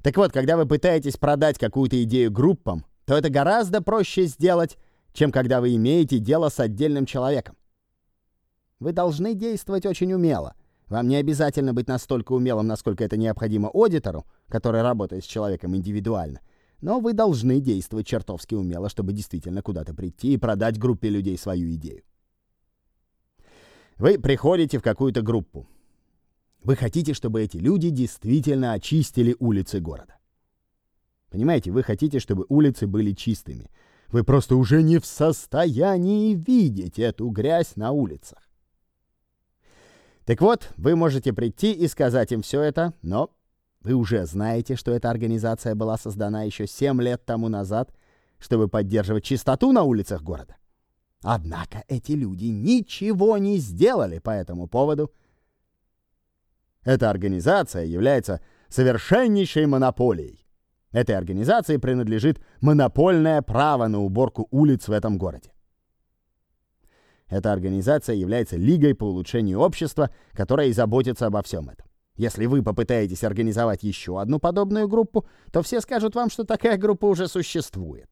Так вот, когда вы пытаетесь продать какую-то идею группам, то это гораздо проще сделать, чем когда вы имеете дело с отдельным человеком. Вы должны действовать очень умело. Вам не обязательно быть настолько умелым, насколько это необходимо аудитору, который работает с человеком индивидуально. Но вы должны действовать чертовски умело, чтобы действительно куда-то прийти и продать группе людей свою идею. Вы приходите в какую-то группу. Вы хотите, чтобы эти люди действительно очистили улицы города. Понимаете, вы хотите, чтобы улицы были чистыми. Вы просто уже не в состоянии видеть эту грязь на улицах. Так вот, вы можете прийти и сказать им все это, но вы уже знаете, что эта организация была создана еще 7 лет тому назад, чтобы поддерживать чистоту на улицах города. Однако эти люди ничего не сделали по этому поводу. Эта организация является совершеннейшей монополией. Этой организации принадлежит монопольное право на уборку улиц в этом городе. Эта организация является лигой по улучшению общества, которая и заботится обо всем этом. Если вы попытаетесь организовать еще одну подобную группу, то все скажут вам, что такая группа уже существует.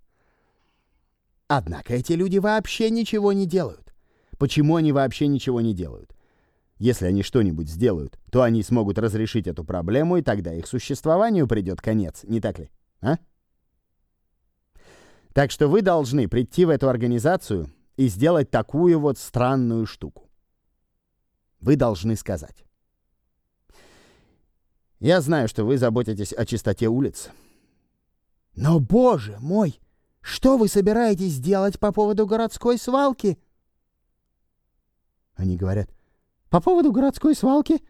Однако эти люди вообще ничего не делают. Почему они вообще ничего не делают? Если они что-нибудь сделают, то они смогут разрешить эту проблему, и тогда их существованию придет конец, не так ли? А? Так что вы должны прийти в эту организацию и сделать такую вот странную штуку. Вы должны сказать: я знаю, что вы заботитесь о чистоте улиц. Но, боже мой, что вы собираетесь делать по поводу городской свалки? Они говорят: по поводу городской свалки?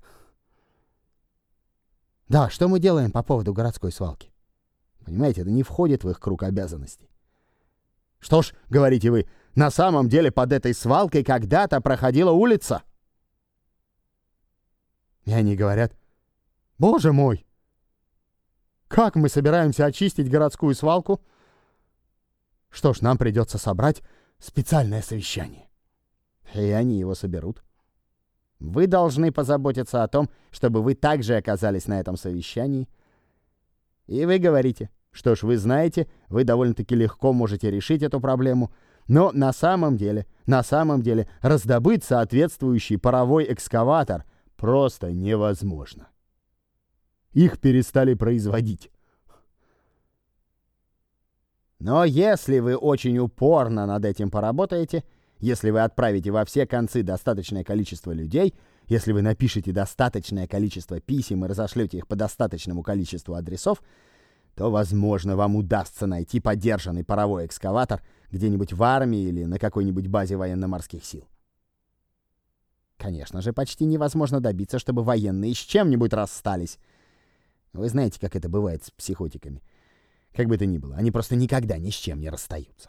Да, что мы делаем по поводу городской свалки? Понимаете, это не входит в их круг обязанностей. Что ж, говорите вы, на самом деле под этой свалкой когда-то проходила улица. И они говорят: боже мой, как мы собираемся очистить городскую свалку? Что ж, нам придется собрать специальное совещание. И они его соберут. Вы должны позаботиться о том, чтобы вы также оказались на этом совещании. И вы говорите: что ж, вы знаете, вы довольно-таки легко можете решить эту проблему, но на самом деле раздобыть соответствующий паровой экскаватор просто невозможно. Их перестали производить. Но если вы очень упорно над этим поработаете, если вы отправите во все концы достаточное количество людей, если вы напишете достаточное количество писем и разошлете их по достаточному количеству адресов, то, возможно, вам удастся найти подержанный паровой экскаватор где-нибудь в армии или на какой-нибудь базе военно-морских сил. Конечно же, почти невозможно добиться, чтобы военные с чем-нибудь расстались. Вы знаете, как это бывает с психотиками. Как бы то ни было, они просто никогда ни с чем не расстаются.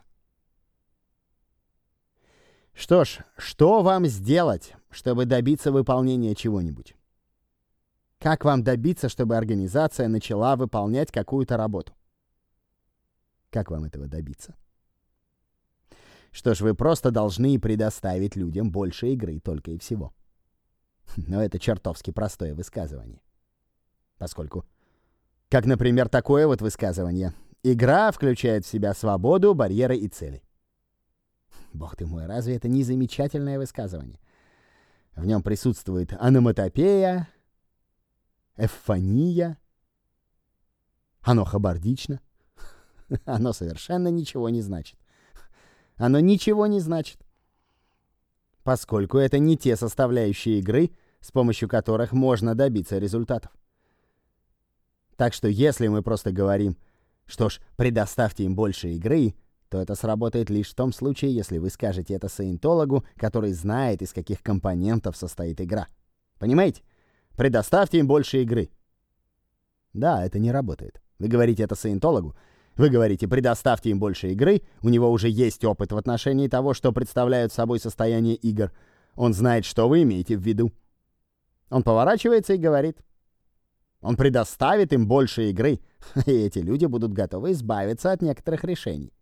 Что ж, что вам сделать, чтобы добиться выполнения чего-нибудь? Как вам добиться, чтобы организация начала выполнять какую-то работу? Как вам этого добиться? Что ж, вы просто должны предоставить людям больше игры только и всего. Но это чертовски простое высказывание. Поскольку, как, например, такое вот высказывание: игра включает в себя свободу, барьеры и цели. Бог ты мой, разве это не замечательное высказывание? В нем присутствует ономатопея, эвфония. Оно хабардично. Оно совершенно ничего не значит. Оно ничего не значит. Поскольку это не те составляющие игры, с помощью которых можно добиться результатов. Так что если мы просто говорим: что ж, предоставьте им больше игры, то это сработает лишь в том случае, если вы скажете это саентологу, который знает, из каких компонентов состоит игра. Понимаете? Предоставьте им больше игры. Да, это не работает. Вы говорите это саентологу, вы говорите: предоставьте им больше игры, у него уже есть опыт в отношении того, что представляют собой состояние игр. Он знает, что вы имеете в виду. Он поворачивается и говорит: он предоставит им больше игры, и эти люди будут готовы избавиться от некоторых решений.